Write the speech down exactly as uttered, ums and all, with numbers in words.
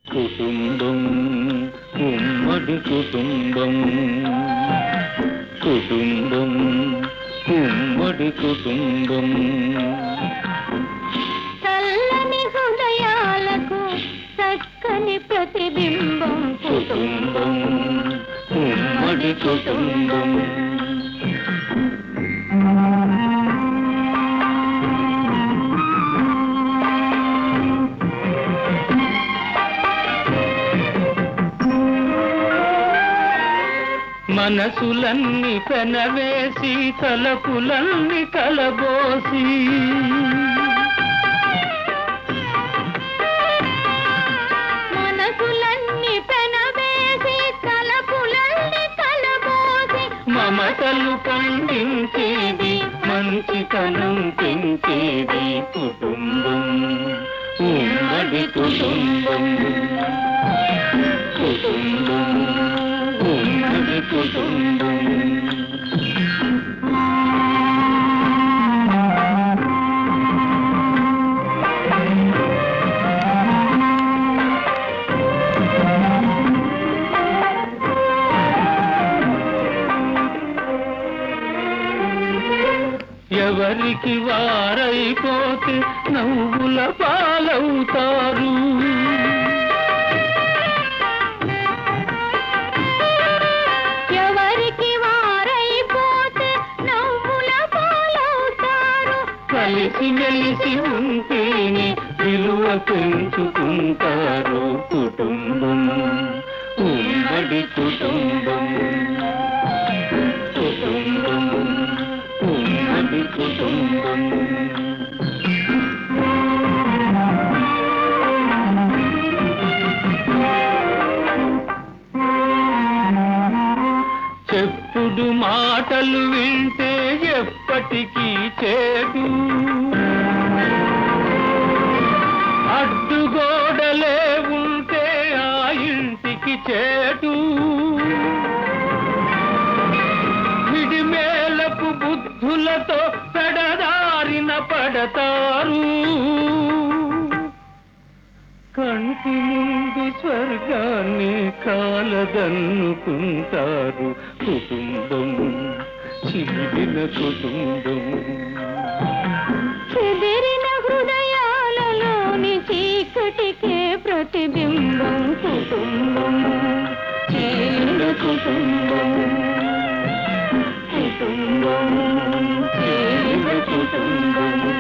కుటుంబం ఉమ్మడి కుటుంబం కుటుంబం ఉమ్మడి కుటుంబం చల్లని హృదయాలకు చక్కని ప్రతిబింబం కుటుంబం ఉమ్మడి కుటుంబం మనసులన్నీ పెనవేసి తలపులన్నీ కలబోసి మనసులన్నీ పెనవేసి తలపులన్నీ కలబోసి మమతలు పండించేది మంచితనం పెంచేది కుటుంబం ఉమ్మడి కుటుంబం కుటుంబం ఉమ్మడి కుటుంబం ఎవరికి వారైపోతే నవ్వుల పాలవుతారు ఎవరికి వారైపోతే నవ్వుల పాలవుతారు కలిసి మెలిసి ఉంటేనే విలువ పెంచుకుంటారు కుటుంబం ఉమ్మడి కుటుంబం కుటుంబం ఉమ్మడి కుటుంబం చెప్పుడు మాటలు వింటే ఎప్పటికీ చేదు అడ్డుగోడలే ఉంటే ఆ ఇంటికి చేటు విడిమేలపు బుద్ధులతో పెడదారిన పడతారు కంటి ముందు స్వర్గాన్ని కాలదన్నుకుంటారు కుటుంబం చిరిగిన కుటుంబం చెదిరిన హృదయాలలోని చీకటికే ప్రతిబింబం కుటుంబం చీలిన కుటుంబం కుటుంబం చీలిన కుటుంబం